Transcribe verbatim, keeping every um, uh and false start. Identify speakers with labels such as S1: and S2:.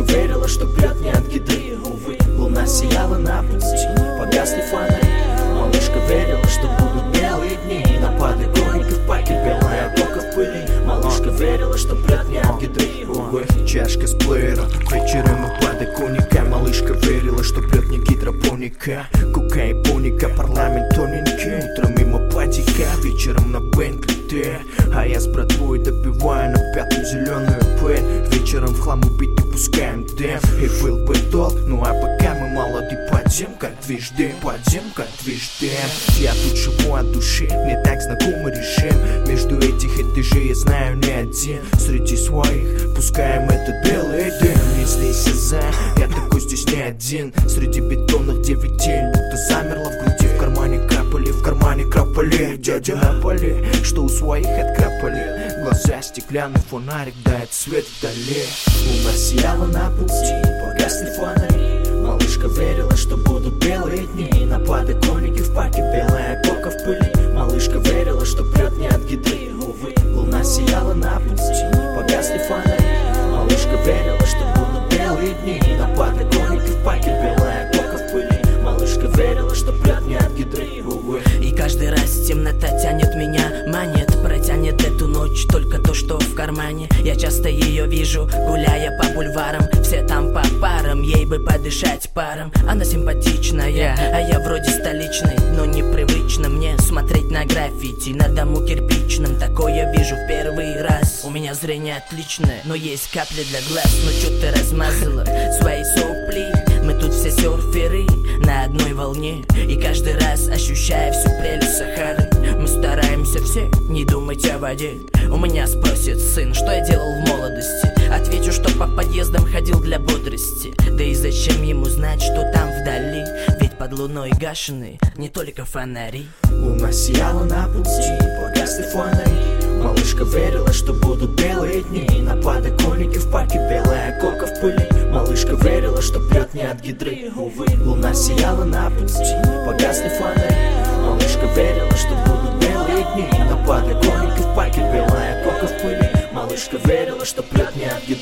S1: верила, что прет не от гидры. Увы, луна сияла на пути, погасли фонари. Малышка верила, что будут белые дни. Напады гонников, паки, белая облако в пыли. Малышка верила, что прет не от гидры. Увы, чашка с плеером, вечером напады коньяка. Малышка верила, что прет не гидропоника. Кокаипоника, парламент тоненький. Утром мимо падика, вечером на Бентли ты. А я с братвой допиваю на пятую зеленую пыль. Вечером в хлам убитый пускаем дым. И был бы долг, ну а пока мы молоды, подъем как движ дым, подъем как движ дым. Я тут живу от души, мне так знакомый режим. Между этих этажей я знаю не один. Среди своих пускаем этот белый дым. Не злись за, я такой здесь не один. Среди бетонных девятей будто замерла в груди. В кармане капали, в кармане крапали. Дядя на поле, что у своих открапали. Глаза стеклянный фонарик дает свет вдали. Луна сияла на пути, погасли фонари. Малышка верила, что будут белые дни. Напады конники в парке, белая кока в пыли. Малышка верила, что прет не от гидры. Увы, луна сияла на пути, погасли фонари. Малышка верила, что будут белые дни. Напады конники в парке, белая кока в пыли. Малышка верила, что прет не от гидры. Увы.
S2: И каждый раз темнота тянет меня, манит, протянет эту ночь только то, что в кармане. Я часто ее вижу, гуляя по бульварам. Все там по парам, ей бы подышать паром. Она симпатичная, а я вроде столичный. Но непривычно мне смотреть на граффити на дому кирпичном. Такое вижу в первый раз. У меня зрение отличное, но есть капли для глаз. Ну чё ты размазала свои сопли? Мы тут все серферы на одной волне. И каждый раз ощущая всю прелесть Сахары. Мы стараемся все не думать о воде. У меня спросит сын, что я делал в молодости. Отвечу, что по подъездам ходил для бодрости. Да и зачем ему знать, что там вдали? Ведь под луной гашены не только фонари.
S1: Луна сияла на пути, погасли фонари. Малышка верила, что будут белые дни. Напады конники в парке, белая кока в пыли. Малышка верила, что прет не от гидры. Увы, луна сияла на пути, погасли фонари. Малышка верила, что будут белые дни. Напады конники в парке, белая кока в пыли. Малышка верила, что прет не от гидры.